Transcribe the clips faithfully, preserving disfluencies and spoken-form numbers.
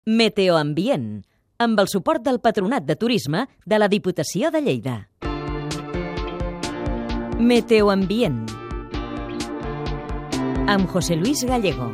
Meteoambient, amb el suport del Patronat de Turisme de la Diputació de Lleida. Meteoambient, amb José Luis Gallego.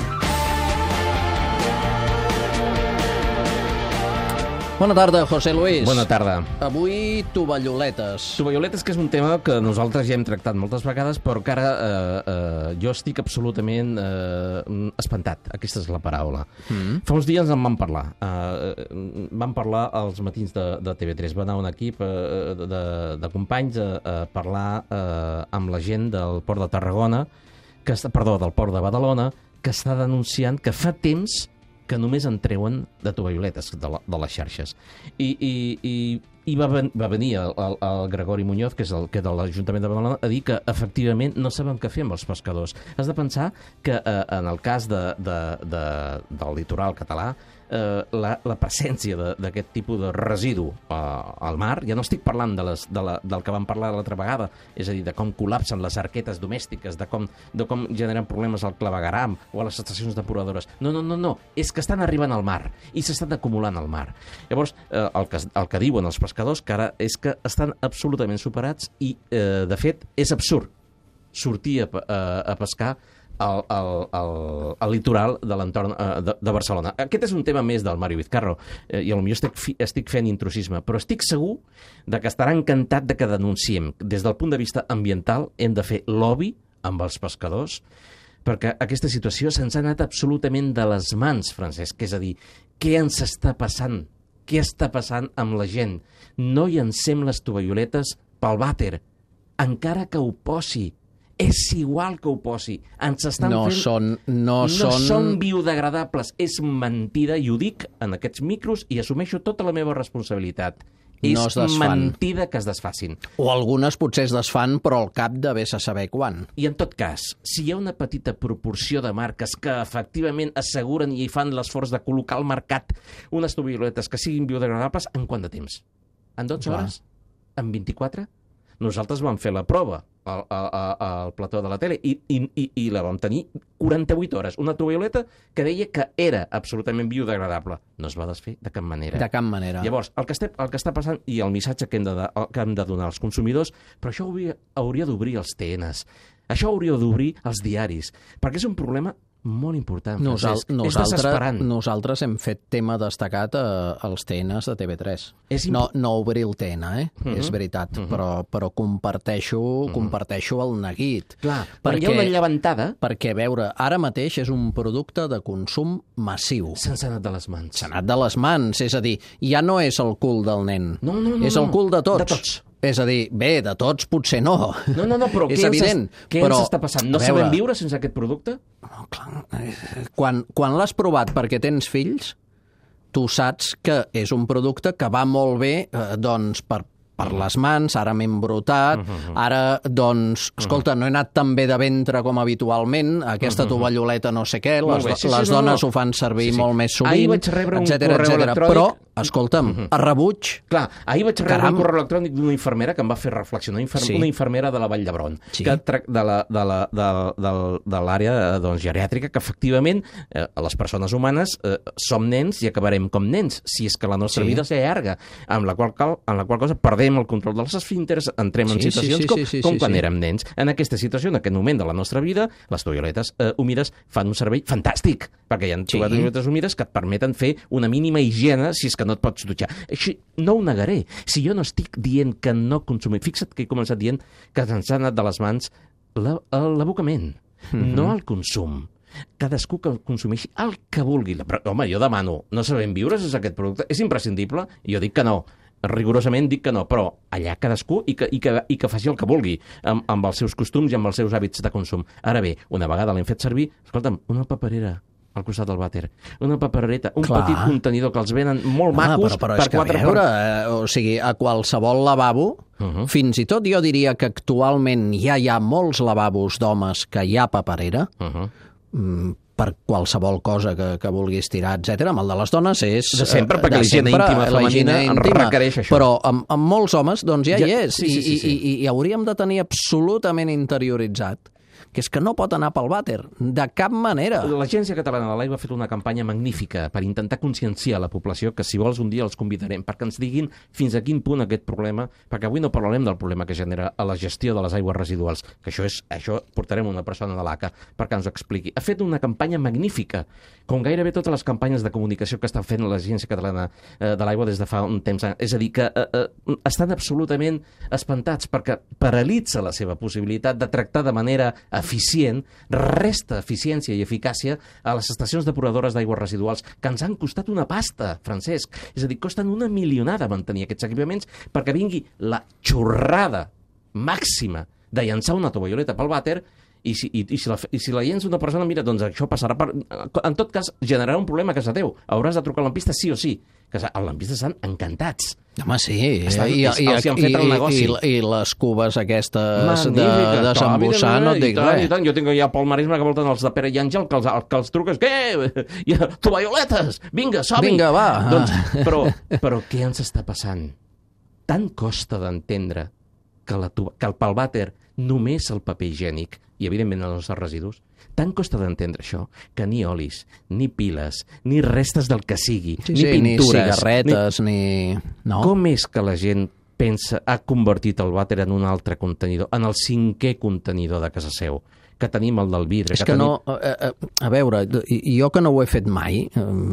Bona tarda, José Luis. Bona tarda. Avui tovalloletes. Tovalloletes, que és un tema que nosaltres ja hem tractat moltes vegades, però que ara eh, eh, jo estic absolutament eh, espantat. Aquesta és la paraula. Mm. Fa uns dies en vam parlar. Eh, vam parlar als matins de, de T V tres. Va anar un equip eh, de, de companys a, a parlar eh, amb la gent del Port de Tarragona, que està, perdó, del Port de Badalona, que està denunciant que fa temps que només en treuen de tovalloletes de, la, de les xarxes. I, i, i, i va, ven, va venir el, el, el Gregori Muñoz, que és el que de l'Ajuntament de Badalona, a dir que efectivament no saben què fer amb els pescadors. Has de pensar que eh, en el cas de, de, de, del litoral català, eh, la, la presència d'aquest tipus de residu eh, al mar, ja no estic parlant de les, de la, del que vam parlar l'altra vegada, és a dir, de com col·lapsen les arquetes domèstiques, de com, de com generen problemes al clavegueram o a les estacions depuradores. No, no, no, no, és que estan arribant al mar i s'estan acumulant al mar. Llavors, eh, el, que, el que diuen els pescadors que ara és que estan absolutament superats i, eh, de fet, és absurd sortir a, a, a pescar al, al, al, al litoral de l'entorn eh, de, de Barcelona. Aquest és un tema més del Mario Vizcarro, eh, i potser estic, fi, estic fent intrusisme, però estic segur de que estarà encantat de que denunciem. Des del punt de vista ambiental hem de fer lobby amb els pescadors, perquè aquesta situació se'ns ha anat absolutament de les mans, Francesc. És a dir, què ens està passant? Què està passant amb la gent? No llancem les tovalloletes pel vàter, encara que ho posi. És igual que ho posi. Ens estan no fent... Són, no, no són... són biodegradables. És mentida, i ho dic en aquests micros, i assumeixo tota la meva responsabilitat. No és mentida que es desfacin. O algunes potser es desfan, però al cap de vés a saber quan. I en tot cas, si hi ha una petita proporció de marques que efectivament asseguren i fan l'esforç de col·locar al mercat unes tovalloletes que siguin biodegradables, en quant de temps? En dotze Clar. hores? En vint-i-quatre? Nosaltres vam fer la prova al, al, al plató de la tele i, i, i, i la vam tenir quaranta-vuit hores. Una tovalloleta que deia que era absolutament biodegradable. No es va desfer de cap manera. De cap manera. Llavors, el que, estem, el que està passant i el missatge que hem de, que hem de donar als consumidors, però això hauria, hauria d'obrir els T Ns. Això hauria d'obrir els diaris, perquè és un problema molt important, Francesc. Nosal és desesperant. Nosaltres hem fet tema destacat a, als T Ns de T V tres. No, no obrir el T N, eh? Uh -huh. És veritat, uh -huh. però, però comparteixo, uh -huh. comparteixo el neguit. Clar, perquè hi ha una llevantada. Perquè, a veure, ara mateix és un producte de consum massiu. Se'ns ha anat de les mans. S'ha anat de les mans, és a dir, ja no és el cul del nen. No, no, no. És el cul de tots. De tots. És a dir, bé, de tots potser no. No, no, no, però és què, evident, ens, què però, ens està passant? No veure, sabem viure sense aquest producte? No, clar, quan, quan l'has provat perquè tens fills, tu saps que és un producte que va molt bé, eh, doncs, per per les mans, ara m'he embrutat, ara, doncs, escolta, no he anat tan bé de ventre com habitualment, aquesta tovalloleta no sé què, les, bé, sí, les sí, dones no, no. ho fan servir sí, sí. molt més sovint, ahir vaig rebre un etcètera, correu etcètera. electrònic... Però, escolta'm, uh -huh. a rebuig... Clar, ahir vaig rebre Caram. un correu electrònic d'una infermera que em va fer reflexionar, infer sí. una infermera de la Vall d'Hebron, sí. que de la, de la, de, de, de l'àrea doncs, geriàtrica, que efectivament eh, les persones humanes eh, som nens i acabarem com nens, si és que la nostra sí. vida s'allarga, amb la qual, en la qual cosa perdem el control dels esfínteres, entrem en sí, situacions sí, sí, com, sí, sí, com sí, quan sí. érem nens. En aquesta situació, en aquest moment de la nostra vida, les tovalloletes eh, humides fan un servei fantàstic, perquè hi ha sí. tovalloletes humides que et permeten fer una mínima higiene si és que no et pots dutxar. Així, no ho negaré. Si jo no estic dient que no consumim... Fixa't que he començat dient que ens ha anat de les mans l'abocament, mm-hmm. no el consum. Cadascú que consumeixi el que vulgui. Però, home, jo demano, no sabem viure sense aquest producte? És imprescindible? I jo dic que no. Rigorosament dic que no, però allà cadascú i que, i que, i que faci el que vulgui amb, amb els seus costums i amb els seus hàbits de consum. Ara bé, una vegada l'hem fet servir, escolta'm, una paperera al costat del vàter, una paperereta, un Clar. petit contenidor que els venen molt ah, macos però, però per és que quatre... a veure, eh, o sigui, a qualsevol lavabo, uh -huh. fins i tot jo diria que actualment ja hi ha molts lavabos d'homes que hi ha paperera, uh -huh. mm, per qualsevol cosa que, que vulguis tirar, etcètera. Amb el de les dones és... De sempre, eh, perquè la higiene íntima femenina en requereix això. Però amb, amb molts homes, doncs ja, ja hi és. Sí, sí, sí, sí. I, i, i, I hauríem de tenir absolutament interioritzat que és que no pot anar pel vàter, de cap manera. L'Agència Catalana de l'Aigua ha fet una campanya magnífica per intentar conscienciar la població, que si vols un dia els convidarem perquè ens diguin fins a quin punt aquest problema, perquè avui no parlarem del problema que genera a la gestió de les aigües residuals, que això és, això portarem una persona de l'A C A perquè ens ho expliqui. Ha fet una campanya magnífica, com gairebé totes les campanyes de comunicació que està fent l'Agència Catalana eh, de l'Aigua des de fa un temps. És a dir, que eh, eh, estan absolutament espantats perquè paralitza la seva possibilitat de tractar de manera eficient, resta eficiència i eficàcia a les estacions depuradores d'aigües residuals, que ens han costat una pasta, Francesc. És a dir, costen una milionada mantenir aquests equipaments perquè vingui la xorrada màxima de llançar una tovalloleta pel vàter i si, i, i si, la, i si la llença una persona, mira, doncs això passarà per... En tot cas, generarà un problema a casa teu. Hauràs de trucar al lampista sí o sí. Que els lampistes estan encantats. Home, sí. Estan, I, i, els hi han fet el negoci. I, i, i les cubes aquestes de desembossar, no et dic res. I tant, jo tinc ja pel marisme que volten els de Pere i Àngel, que els, que els truques, què? Tovalloletes! Vinga, som-hi! Vinga, va! Doncs, però, però què ens està passant? Tant costa d'entendre que, la, que el pel vàter només el paper higiènic i, evidentment, els nostres residus, tant costa d'entendre això, que ni olis, ni piles, ni restes del que sigui, sí, ni sí, pintures... Ni cigarretes, ni... ni... No. Com és que la gent pensa, ha convertit el vàter en un altre contenidor, en el cinquè contenidor de casa seu, que tenim el del vidre... És que, que tenim... no... A, a, a veure, jo que no ho he fet mai,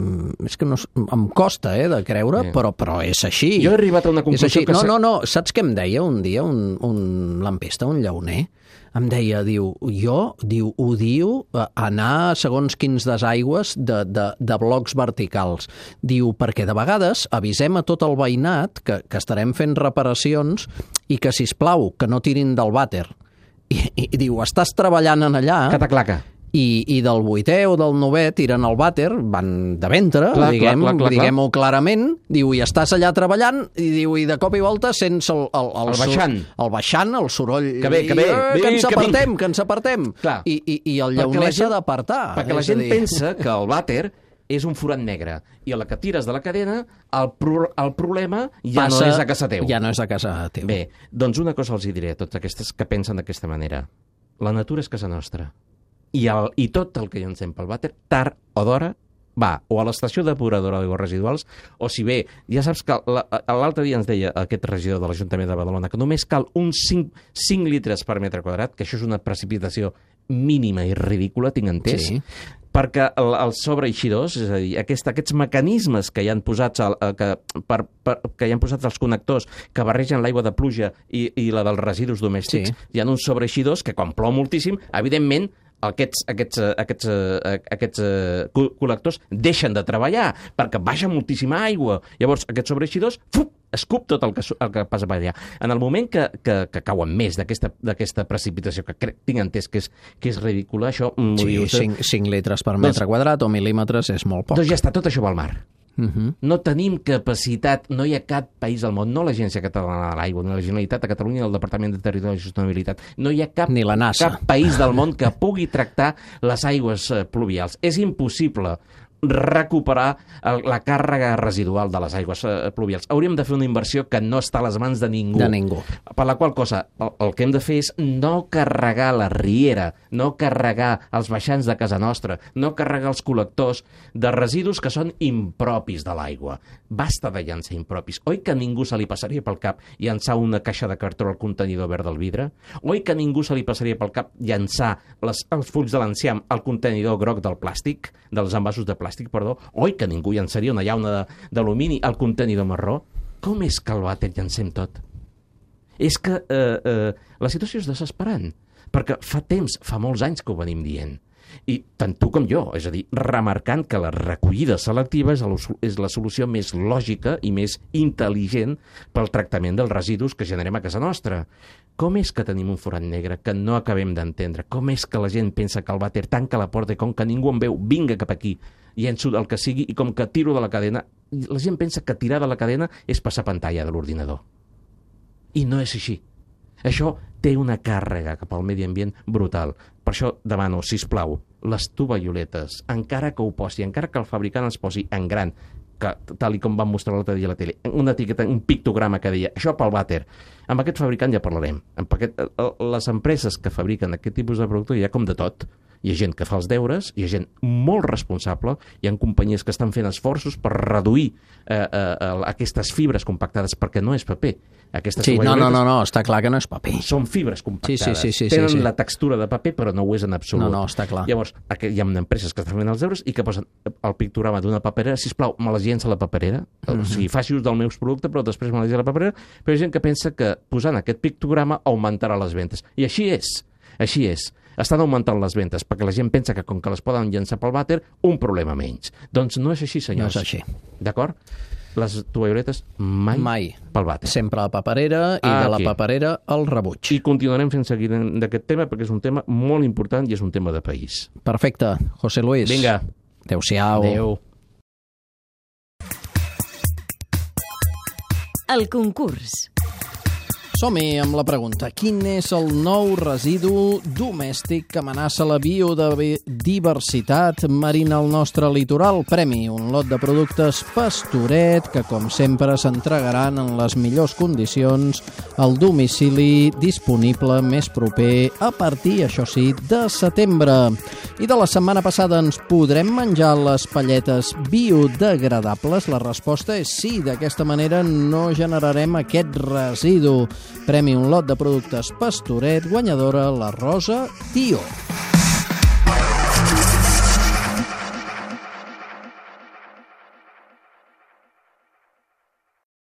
és que no, em costa eh, de creure, sí. però, però és així. Jo he arribat a una conclusió que... No, no, no, saps què em deia un dia un, un lampista, un llauner? Em deia, diu, jo, diu, odio anar segons quins desaigües de, de, de blocs verticals. Diu, perquè de vegades avisem a tot el veïnat que, que estarem fent reparacions i que, sisplau, que no tirin del vàter. I, i, i diu, estàs treballant en allà... Cataclaca. I, i del vuitè o del novè tiren el vàter, van de ventre, clar, diguem, clar, clar, diguem-ho clar. clarament, diu, i estàs allà treballant, i diu, i de cop i volta sents el... El, el, el baixant. El baixant, el soroll... Que bé, que bé. I, eh, bé que ens que apartem, que ens apartem. Clar. I, i, I el llauner s'ha d'apartar. Perquè la gent dir... pensa que el vàter és un forat negre, i a la que tires de la cadena, el, pro, el problema ja Passa, no és a casa teu. Ja no és a casa teu. Bé, doncs una cosa els hi diré a tots aquests que pensen d'aquesta manera. La natura és casa nostra. I, el, i tot el que llancem pel vàter, tard o d'hora, va o a l'estació depuradora d'aigües residuals, o si bé, ja saps que l'altre dia ens deia aquest regidor de l'Ajuntament de Badalona que només cal uns cinc litres per metre quadrat, que això és una precipitació mínima i ridícula, tinc entès, sí. perquè el, els sobreeixidors, és a dir, aquest, aquests mecanismes que hi han posats al, que, per, per, que hi han posats els connectors que barregen l'aigua de pluja i, i la dels residus domèstics, sí. hi ha uns sobreeixidors que quan plou moltíssim, evidentment, aquests, aquests, aquests, aquests col·lectors deixen de treballar perquè baixa moltíssima aigua. Llavors, aquests sobreeixidors fup, escup tot el que, el que passa per allà. En el moment que, que, que cauen més d'aquesta precipitació, que crec, tinc entès que és, que és ridícula, això... Sí, dius, cinc litres per metre doncs, quadrat o mil·límetres és molt poc. Doncs ja està, tot això va al mar. Uh-huh. No tenim capacitat, no hi ha cap país al món, no l'Agència Catalana de l'Aigua, ni la Generalitat de Catalunya, ni el Departament de Territori i Sostenibilitat, no hi ha cap, ni la NASA. cap país del món que pugui tractar les aigües pluvials. És impossible recuperar el, la càrrega residual de les aigües eh, pluvials. Hauríem de fer una inversió que no està a les mans de ningú. De ningú. Per la qual cosa, el, el que hem de fer és no carregar la riera, no carregar els baixants de casa nostra, no carregar els col·lectors de residus que són impropis de l'aigua. Basta de llançar impropis. Oi que a ningú se li passaria pel cap llançar una caixa de cartró al contenidor verd del vidre? Oi que a ningú se li passaria pel cap llançar les, els fulls de l'enciam al contenidor groc del plàstic, dels envasos de plàstic? plàstic, perdó, oi que ningú llançaria una llauna d'alumini al contenidor marró? Com és que el vàter llancem tot? És que eh, eh, la situació és desesperant, perquè fa temps, fa molts anys que ho venim dient. I tant tu com jo, és a dir, remarcant que la recollida selectiva és, el, és la solució més lògica i més intel·ligent pel tractament dels residus que generem a casa nostra. Com és que tenim un forat negre que no acabem d'entendre? Com és que la gent pensa que el vàter tanca la porta i com que ningú em veu, vinga cap aquí, llenço el que sigui i com que tiro de la cadena, la gent pensa que tirar de la cadena és passar pantalla de l'ordinador. I no és així. Això té una càrrega cap al medi ambient brutal. Per això demano, sisplau, les tovalloletes, encara que ho posi, encara que el fabricant els posi en gran, que, tal i com vam mostrar l'altre dia a la tele, una etiqueta, un pictograma que deia això pel vàter. Amb aquest fabricant ja parlarem. Amb aquest, les empreses que fabriquen aquest tipus de producte hi ha com de tot. Hi ha gent que fa els deures, hi ha gent molt responsable, hi ha companyies que estan fent esforços per reduir eh, eh, aquestes fibres compactades, perquè no és paper. Aquestes sí, no, no, no, no, està clar que no és paper. Són fibres compactades. Sí, sí, sí, sí, Tenen sí, sí. la textura de paper, però no ho és en absolut. No, no, està clar. Llavors, hi ha empreses que estan fent els deures i que posen el pictograma d'una paperera, sisplau, me les llença a la paperera, mm-hmm. o sigui, faci ús del meu producte, però després me les llença a la paperera, però hi ha gent que pensa que posant aquest pictograma augmentarà les ventes. I així és, així és. Estan augmentant les ventes, perquè la gent pensa que com que les poden llançar pel vàter, un problema menys. Doncs no és així, senyors. No és així. D'acord? Les tovalloletes mai, mai pel vàter. Sempre a la paperera i ah, de la aquí. paperera al rebuig. I continuarem fent seguiment d'aquest tema, perquè és un tema molt important i és un tema de país. Perfecte. José Luis. Vinga. Adéu-siau. Adéu. El concurs. Som-hi amb la pregunta. Quin és el nou residu domèstic que amenaça la biodiversitat marina al nostre litoral? Premi, un lot de productes Pastoret que, com sempre, s'entregaran en les millors condicions al domicili disponible més proper a partir, això sí, de setembre. I de la setmana passada ens podrem menjar les palletes biodegradables? La resposta és sí. D'aquesta manera no generarem aquest residu. Premi un lot de productes Pastoret, guanyadora la Rosa Tio.